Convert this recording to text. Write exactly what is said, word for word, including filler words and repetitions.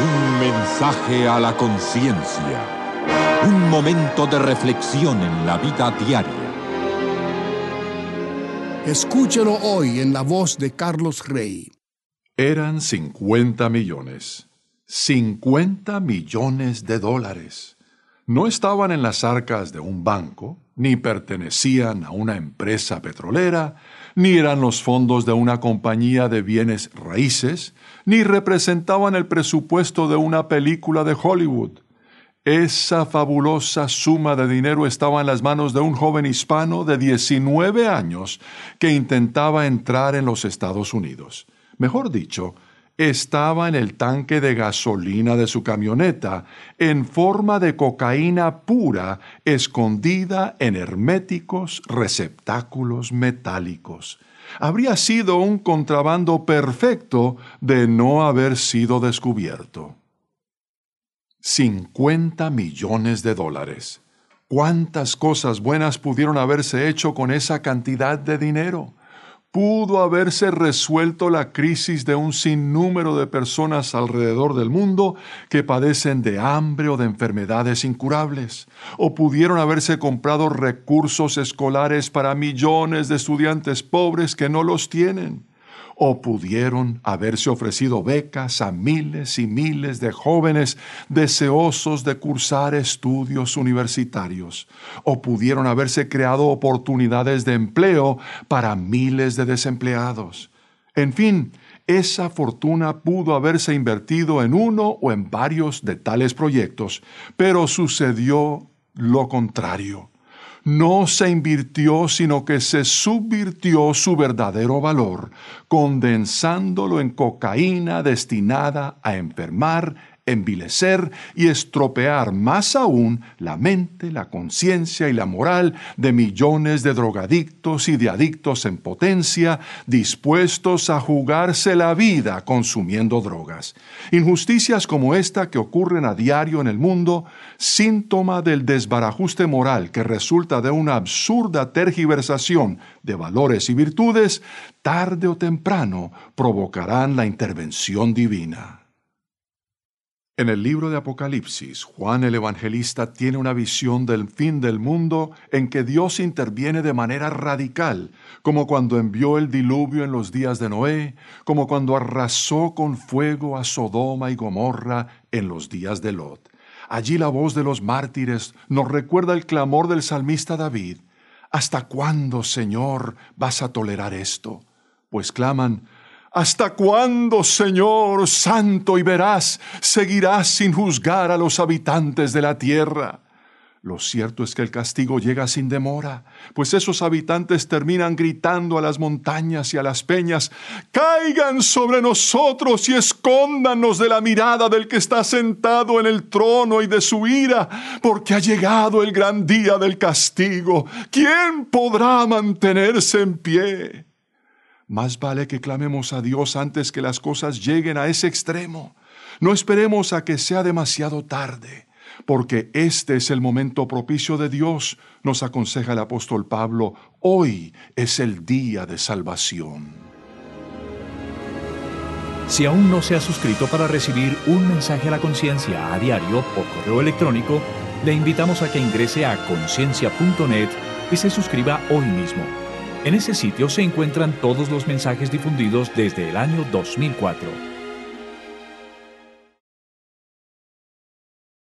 Un mensaje a la conciencia. Un momento de reflexión en la vida diaria. Escúchelo hoy en la voz de Carlos Rey. Eran cincuenta millones. cincuenta millones de dólares. No estaban en las arcas de un banco, ni pertenecían a una empresa petrolera, ni eran los fondos de una compañía de bienes raíces, ni representaban el presupuesto de una película de Hollywood. Esa fabulosa suma de dinero estaba en las manos de un joven hispano de diecinueve años que intentaba entrar en los Estados Unidos. Mejor dicho, estaba en el tanque de gasolina de su camioneta, en forma de cocaína pura, escondida en herméticos receptáculos metálicos. Habría sido un contrabando perfecto de no haber sido descubierto. cincuenta millones de dólares. ¿Cuántas cosas buenas pudieron haberse hecho con esa cantidad de dinero? Pudo haberse resuelto la crisis de un sinnúmero de personas alrededor del mundo que padecen de hambre o de enfermedades incurables. O pudieron haberse comprado recursos escolares para millones de estudiantes pobres que no los tienen. O pudieron haberse ofrecido becas a miles y miles de jóvenes deseosos de cursar estudios universitarios. O pudieron haberse creado oportunidades de empleo para miles de desempleados. En fin, esa fortuna pudo haberse invertido en uno o en varios de tales proyectos, pero sucedió lo contrario. No se invirtió, sino que se subvirtió su verdadero valor, condensándolo en cocaína destinada a enfermar, envilecer y estropear más aún la mente, la conciencia y la moral de millones de drogadictos y de adictos en potencia, dispuestos a jugarse la vida consumiendo drogas. Injusticias como esta que ocurren a diario en el mundo, síntoma del desbarajuste moral que resulta de una absurda tergiversación de valores y virtudes, tarde o temprano provocarán la intervención divina. En el libro de Apocalipsis, Juan el Evangelista tiene una visión del fin del mundo en que Dios interviene de manera radical, como cuando envió el diluvio en los días de Noé, como cuando arrasó con fuego a Sodoma y Gomorra en los días de Lot. Allí la voz de los mártires nos recuerda el clamor del salmista David. ¿Hasta cuándo, Señor, vas a tolerar esto? Pues claman: ¿hasta cuándo, Señor, santo y veraz, seguirás sin juzgar a los habitantes de la tierra? Lo cierto es que el castigo llega sin demora, pues esos habitantes terminan gritando a las montañas y a las peñas: ¡caigan sobre nosotros y escóndanos de la mirada del que está sentado en el trono y de su ira, porque ha llegado el gran día del castigo! ¿Quién podrá mantenerse en pie? Más vale que clamemos a Dios antes que las cosas lleguen a ese extremo. No esperemos a que sea demasiado tarde, porque este es el momento propicio de Dios, nos aconseja el apóstol Pablo. Hoy es el día de salvación. Si aún no se ha suscrito para recibir un mensaje a la conciencia a diario por correo electrónico, le invitamos a que ingrese a conciencia punto net y se suscriba hoy mismo. En ese sitio se encuentran todos los mensajes difundidos desde el año dos mil cuatro.